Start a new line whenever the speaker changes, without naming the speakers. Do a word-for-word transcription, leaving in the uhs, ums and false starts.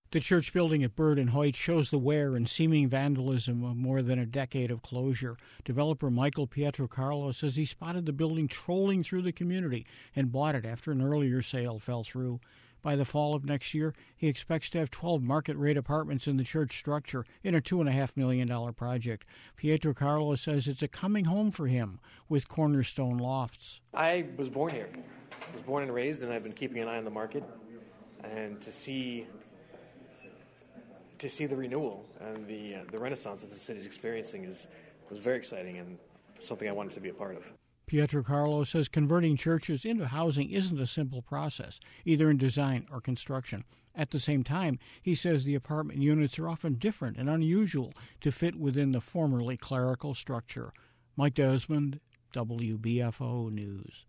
The church building at Bird and Hoyt shows the wear and seeming vandalism of more than a decade of closure. Developer Michael Pietrocarlo says he spotted the building trolling through the community and bought it after an earlier sale fell through. By the fall of next year, he expects to have twelve market-rate apartments in the church structure in a two point five million dollars project. Pietrocarlo says it's a coming home for him with Cornerstone Lofts.
I was born here. I was born and raised, and I've been keeping an eye on the market. And to see to see the renewal and the uh, the renaissance that the city is experiencing is was very exciting and something I wanted to be a part of.
Pietrocarlo says converting churches into housing isn't a simple process, either in design or construction. At the same time, he says the apartment units are often different and unusual to fit within the formerly clerical structure. Mike Desmond, W B F O News.